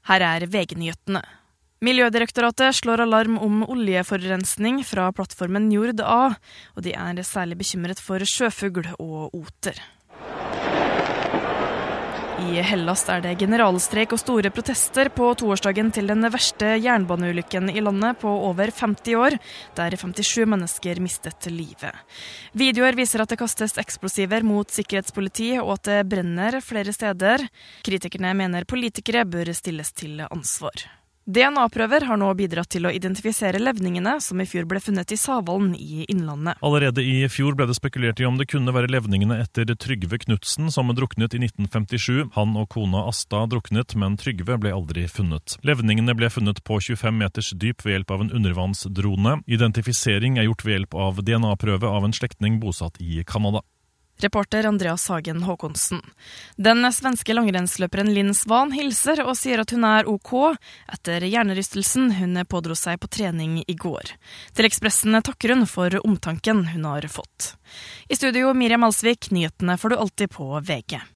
Her VG-nyhetene. Miljødirektoratet slår alarm om oljeforurensning fra plattformen Njord A, og de særlig bekymret for sjøfugl og oter. I Hellas det generalstreik og store protester på toårsdagen til den verste jernbaneulykken i landet på over 50 år, der 57 mennesker mistet livet. Videoer viser at det kastes eksplosiver mot sikkerhetspoliti og at det brenner flere steder. Kritikerne mener politikere bør stilles til ansvar. DNA-prøver har nå bidratt til å identifisere levningene som i fjor ble funnet i Savalen i Innlandet. Allerede i fjor ble det spekulert i om det kunne være levningene etter Trygve Knudsen som druknet i 1957. Han og kona Asta druknet, men Trygve ble aldri funnet. Levningene ble funnet på 25 meters dyp ved hjelp av en undervannsdrone. Identifisering gjort ved hjelp av DNA-prøve av en slektning bosatt i Kanada. Reporter Andreas Hagen Håkonsen. Den svenske langrennsløperen Linn Svan hilser og sier at hun OK etter hjernerystelsen hun pådro seg på trening i går. Til Ekspressen takker hun for omtanken hun har fått. I studio Miriam Alsvik, nyhetene får du alltid på VG.